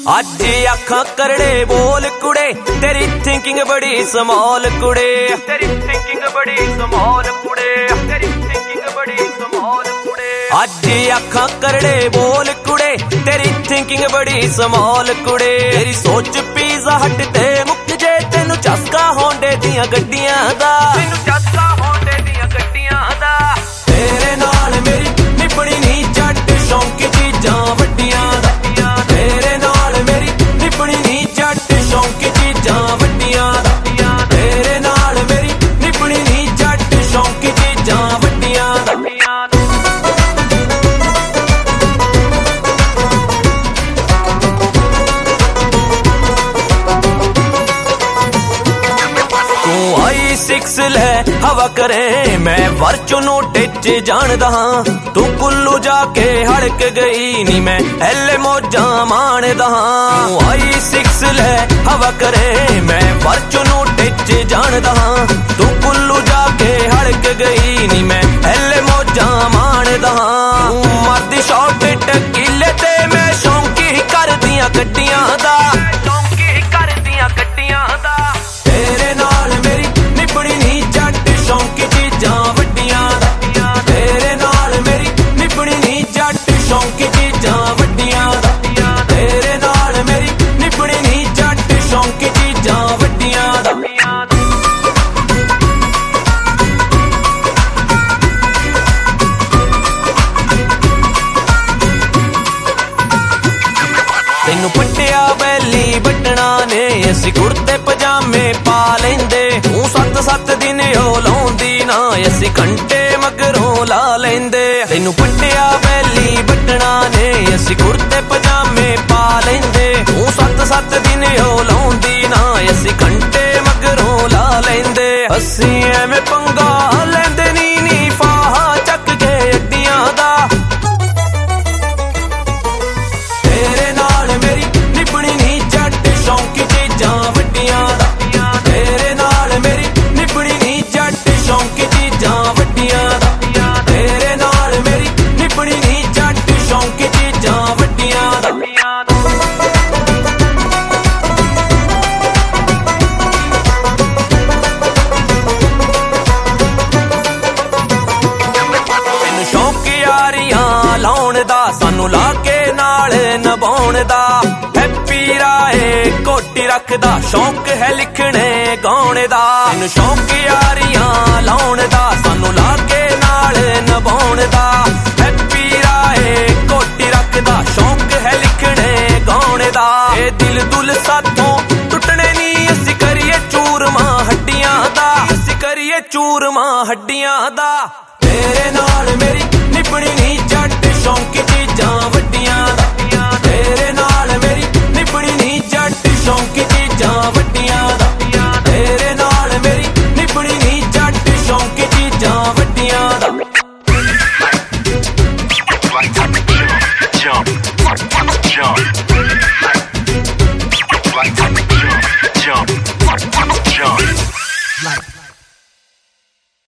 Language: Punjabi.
ਅੱਜ ਅੱਖਾਂ ਕਰੜੇ ਬੋਲ ਕੁੜੇ ਤੇਰੀ ਥਿੰਕਿੰਗ ਬੜੀ ਸਮਾਲ ਕੁੜੇ ਤੇਰੀ ਥਿੰਕਿੰਗ ਬੜੀ ਸਮਾਲ ਕੁੜੇ ਤੇਰੀ ਥਿੰਕਿੰਗ ਬੜੀ ਸਮਾਲ ਕੁੜੇ ਅੱਜ ਅੱਖਾਂ ਕਰੜੇ ਬੋਲ ਕੁੜੇ ਤੇਰੀ ਥਿੰਕਿੰਗ ਬੜੀ ਸਮਾਲ ਕੁੜੇ ਤੇਰੀ ਸੋਚ ਪੀਜ਼ਾ ਹੱਟ ਤੇ ਮੁੱਕ ਜੇ ਤੈਨੂੰ ਚਸਕਾ ਹੋਂਡੇ ਦੀਆਂ ਗੱਡੀਆਂ ਦਾ ਤੈਨੂੰ ਚਸਕਾ ਹੋਂਡੇ ਦੀਆਂ ਗੱਡੀਆਂ ਦਾ ਤੇਰੇ ਨਾਲ ਮੇਰੀ ਨਿਪਣੀ ਨਹੀਂ ਜੱਟ ਸ਼ੌਂਕੀ ਚੀਜ਼ਾਂ ਵੱਡੀਆਂ ਦਾ ਤੇਰੇ ਨਾਲ ਮੇਰੀ ਨਿਪਣੀ ਨਹੀਂ ਜੱਟ ਸ਼ੌਂਕੀ ਚੀਜ਼ਾਂ ਵੱਡੀਆਂ ਦਾ ਤੇਰੇ ਨਾਲ ਮੇਰੀ ਨਿਪਣੀ ਨਹੀਂ ਜੱਟ ਸ਼ੌਂਕੀ ਚੀਜ਼ਾਂ ਵੱਡੀਆਂ ਦਾ सिक्स ले हवा करे मैं वर्चुनो टिच जानदा हां तू कुल्लू जाके हड़क गई नी मैं एले मौजा माणदा हां आई सिक्स ले हवा करे मैं वर्चुनो टिच जानदा हां तू कुल्लू जाके हड़क गई नी मैं एले मौजा माणदा हां मर्दी शॉट टकीले ते मैं शौंकी कर दियां गड्डियां दा शौंकी कर दियां गड्डियां दा तेरे नाल मेरी निपणी नहीं जट शौंकी चीजां वड्डियां दा तेरे नाल मेरी निपणी नहीं जट शौंकी चीजां वड्डियां दा तेरे नाल मेरी निपणी नहीं जट शौंकी चीजां वड्डियां दा ਤੈਨੂੰ ਪੱਟਿਆ ਬੈਲੀ ਬੱਟਣਾ ਨੇ ਅਸੀਂ ਕੁੜਤੇ ਪਜਾਮੇ ਪਾ ਲੈਂਦੇ ਤੂੰ 7-7 ਦਿਨ ਉਹ ਲਾਉਂਦੀ ਨਾ ਅਸੀਂ ਘੰਟੇ ਮਗਰੋਂ ਲਾ ਲੈਂਦੇ ਤੈਨੂੰ ਪੱਟਿਆ ਬੈਲੀ ਬੱਟਣਾ ਨੇ ਅਸੀਂ ਕੁੜਤੇ ਪਜਾਮੇ ਪਾ ਲੈਂਦੇ ਤੂੰ 7-7 ਦਿਨ ਉਹ ਲਾਉਂਦੀ ਨਾ ਅਸੀਂ ਘੰਟੇ ਮਗਰੋਂ ਲਾ ਲੈਂਦੇ ਅਸੀਂ ਐਵੇਂ ਪੰਗਾ ਲੈਂਦੇ ਨੀ ਫਾਹਾ ਚੱਕ ਕੇ ਅੱਡੀਆਂ ਦਾ ਤੇਰੇ ਨਾਲ ਮੇਰੀ ਨਿਪਣੀ ਨਹੀਂ ਜੱਟ ਸ਼ੌਂਕੀ ਚੀਜ਼ਾਂ ਵੱਡੀਆਂ ਦਾ ਤੇਰੇ ਨਾਲ ਮੇਰੀ ਨਿਪਣੀ ਨਹੀਂ ਜੱਟ ਸ਼ੌਂਕੀ ਚੀਜ਼ਾਂ ਵੱਡੀਆਂ ਦਾ ਤੇਰੇ ਨਾਲ ਮੇਰੀ ਨਿਪਣੀ ਨਹੀਂ ਜੱਟ ਸ਼ੌਂਕੀ ਚੀਜ਼ਾਂ ਵੱਡੀਆਂ ਦਾ ਤੈਨੂੰ ਸ਼ੌਂਕ ਯਾਰੀਆਂ ਲਾਉਣ ਦਾ ਸਾਨੂੰ ਲਾ ਕੇ ਨਾਲ ਨਿਭਾਉਣ ਦਾ ਹੈਪੀ ਰਾਏ ਕੋਟੀ ਰੱਖਦਾ ਸ਼ੌਂਕ ਹੈ ਲਿਖਣੇ ਗਾਉਣ ਦਾ ਤੈਨੂੰ ਸ਼ੌਂਕ ਯਾਰੀਆਂ ਲਾਉਣ ਦਾ ਸਾਨੂੰ ਲਾ ਕੇ ਨਾਲ ਨਿਭਾਉਣ ਦਾ ਹੈਪੀ ਰਾਏ ਕੋਟੀ ਰੱਖਦਾ ਸ਼ੌਂਕ ਹੈ ਲਿਖਣੇ ਗਾਉਣ ਦਾ ਇਹ ਦਿਲ ਦੁਲ ਸਾਥੋਂ ਟੁੱਟਣੇ ਨਹੀਂ ਅਸੀਂ ਕਰੀਏ ਚੂਰਮਾ ਹੱਡੀਆਂ ਦਾ ਅਸੀਂ ਕਰੀਏ ਚੂਰਮਾ ਹੱਡੀਆਂ ਦਾ ਤੇਰੇ ਨਾਲ ਮੇਰੀ ਨਿਪਣੀ ਨਹੀਂ ਜੱਟ ਸ਼ੌਂਕੀ